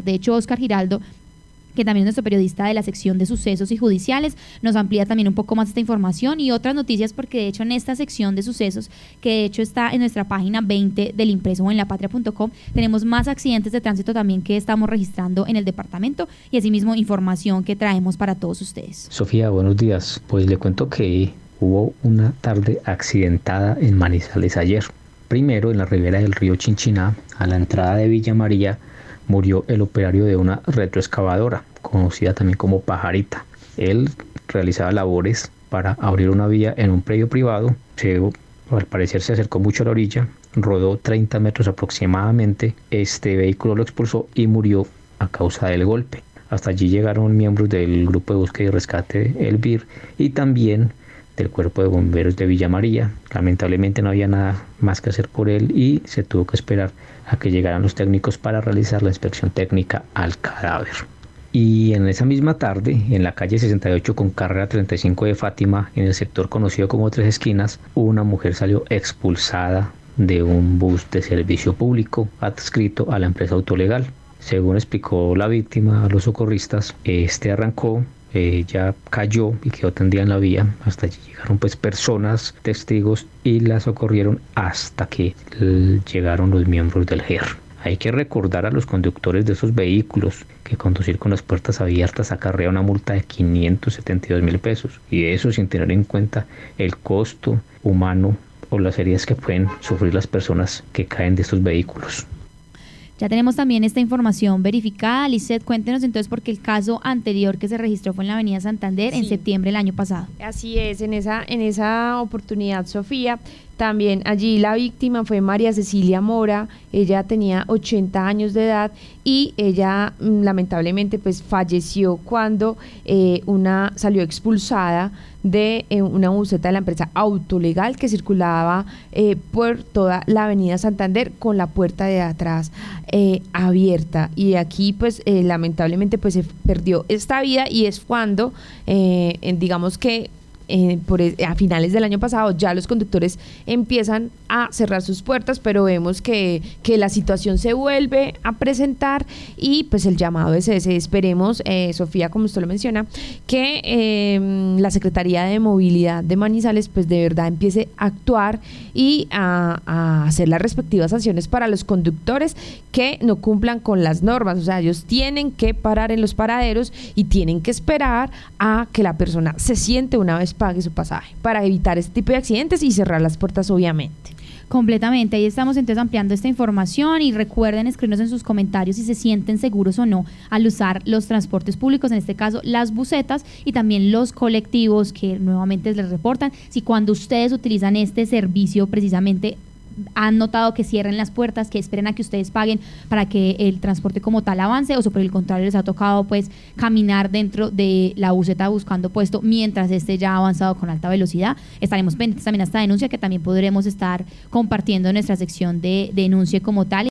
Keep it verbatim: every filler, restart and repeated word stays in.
De hecho, Oscar Giraldo, que también es nuestro periodista de la sección de sucesos y judiciales, nos amplía también un poco más esta información y otras noticias, porque de hecho en esta sección de sucesos, que de hecho está en nuestra página veinte del impreso o en la patria punto com, tenemos más accidentes de tránsito también que estamos registrando en el departamento y asimismo información que traemos para todos ustedes. Sofía, buenos días. Pues le cuento que hubo una tarde accidentada en Manizales ayer. Primero, en la ribera del río Chinchiná, a la entrada de Villa María, murió el operario de una retroexcavadora, conocida también como Pajarita. Él realizaba labores para abrir una vía en un predio privado. Se, al parecer se acercó mucho a la orilla, rodó treinta metros aproximadamente. Este vehículo lo expulsó y murió a causa del golpe. Hasta allí llegaron miembros del grupo de búsqueda y rescate, el B I R, y también del cuerpo de bomberos de Villa María. Lamentablemente no había nada más que hacer por él y se tuvo que esperar a que llegaran los técnicos para realizar la inspección técnica al cadáver. Y en esa misma tarde, en la calle sesenta y ocho con carrera treinta y cinco de Fátima, en el sector conocido como Tres Esquinas, una mujer salió expulsada de un bus de servicio público adscrito a la empresa Autolegal. Según explicó la víctima a los socorristas, este arrancó, ella cayó y quedó tendida en la vía. Hasta allí llegaron pues personas, testigos, y la socorrieron hasta que llegaron los miembros del G E R. Hay que recordar a los conductores de esos vehículos que conducir con las puertas abiertas acarrea una multa de quinientos setenta y dos mil pesos, y eso sin tener en cuenta el costo humano o las heridas que pueden sufrir las personas que caen de estos vehículos. Ya tenemos también esta información verificada. Lisset, cuéntenos entonces, porque el caso anterior que se registró fue en la avenida Santander, sí, en septiembre del año pasado. Así es, en esa, en esa oportunidad, Sofía, también allí la víctima fue María Cecilia Mora. Ella tenía ochenta años de edad y ella lamentablemente pues falleció cuando eh, una salió expulsada de eh, una buseta de la empresa Autolegal que circulaba eh, por toda la avenida Santander con la puerta de atrás eh, abierta, y aquí pues eh, lamentablemente pues se perdió esta vida, y es cuando eh, digamos que Eh, por, a finales del año pasado ya los conductores empiezan a cerrar sus puertas, pero vemos que, que la situación se vuelve a presentar y pues el llamado es ese. Esperemos, eh, Sofía, como usted lo menciona, que eh, la Secretaría de Movilidad de Manizales pues de verdad empiece a actuar y a, a hacer las respectivas sanciones para los conductores que no cumplan con las normas. O sea, ellos tienen que parar en los paraderos y tienen que esperar a que la persona se siente una vez pague su pasaje, para evitar este tipo de accidentes y cerrar las puertas, obviamente. Completamente, ahí estamos entonces ampliando esta información, y recuerden escribirnos en sus comentarios si se sienten seguros o no al usar los transportes públicos, en este caso las busetas y también los colectivos que nuevamente les reportan si cuando ustedes utilizan este servicio precisamente han notado que cierren las puertas, que esperen a que ustedes paguen para que el transporte como tal avance, o por el contrario les ha tocado pues caminar dentro de la buseta buscando puesto mientras este ya ha avanzado con alta velocidad. Estaremos pendientes también a esta denuncia, que también podremos estar compartiendo en nuestra sección de denuncia como tal.